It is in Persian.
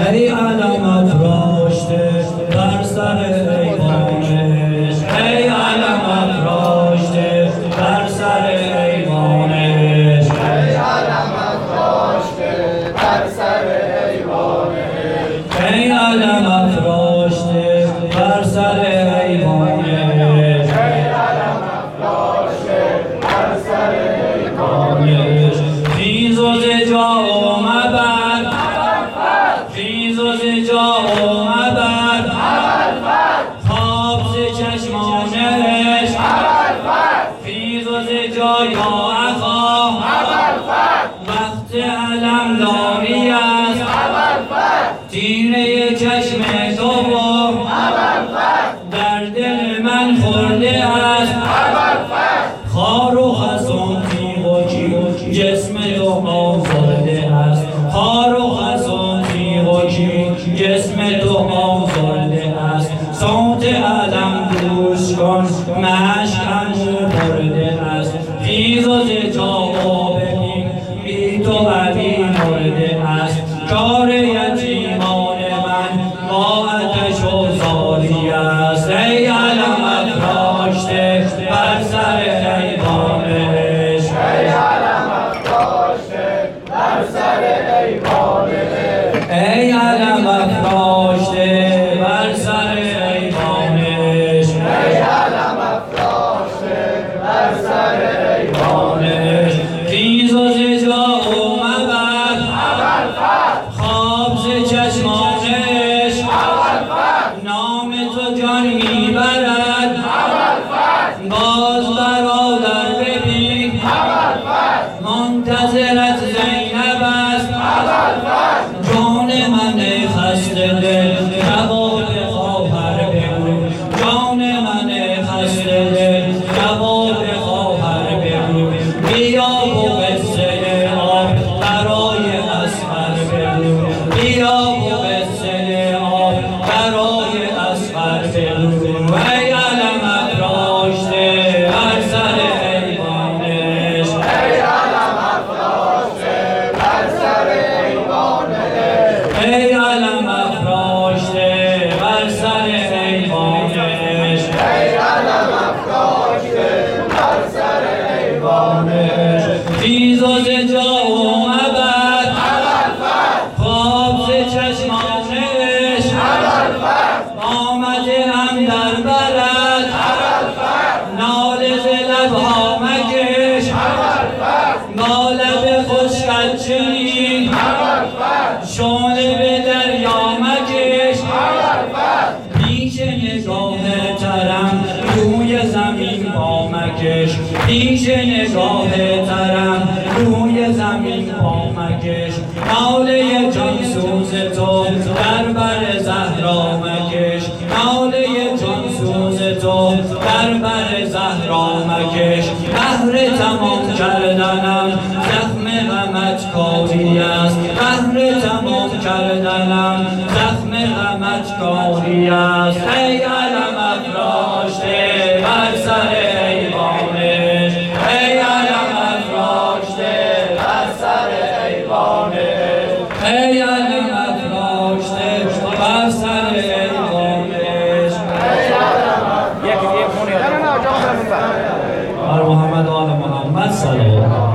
ای علم افراشته بر سر ایوانش، ای علم افراشته بر سر ایوانش، ای علم افراشته بر سر ایوانش، ای علم افراشته بر سر ایوانش، ای علم افراشته بر سر ایوانش. خیز و ز جا مبر، خیز و ز جا مبر، خواب ز چشمانش، خیز و ز جا یا اخا، وقت علم داری است، تیره چشم تو در دل من خورده است، خار و خزان تیغ و کین جسم تو آزرده است، خار و خزان تیغ و کین جسم تو آزرده است، صوت علم گوش کن مشک برده است، خیز و ز جا ببین بی تو علی مرده است، کار یتیمان من با آتش و زاری است، ای علم افراشته بر سر ایوانش، ای علم افراشته بر سر ایوانش، ای علم افراشته بر سر ایوانش، ای علم افراشته بر سر ایوانش. خیز و ز جا مبر، خواب ز چشمانش، نام تو جان میبرد، باز برادر ببین منتظرت زینب است، جان من خسته دل جواب خواهر بگو، جان من خسته دل جواب خواهر بگو، بیا و قصه آب برای اصغر بگو، بیا و قصه آب برای اصغر بگو، ای علم افراشته بر سر ایوانش، ای علم افراشته بر سر ایوانش، ای علم افراشته بر سر ایوانش، ای علم افراشته بر سر ایوانش. خیز و ز جا مبر، خواب ز چشمانش، آمده ام در برد، ناله ز لبها مکش، با لب خشکت چنین شعله به دریا مکش، پیش نگاه ترم روی زمین با مکش، پیش نگاه ترم روی زمین با مکش، ناله جان سوز تو در بر زهرا مکش، ناله جان سوز تو در بر زهرا مکش، بهر تمام کردنم زخم غمت کاری است، بهر تمام کردنم زخم غمت کاری است، ای علم افراشته بر سر ایوانش، ای علم افراشته بر سر ایوانش.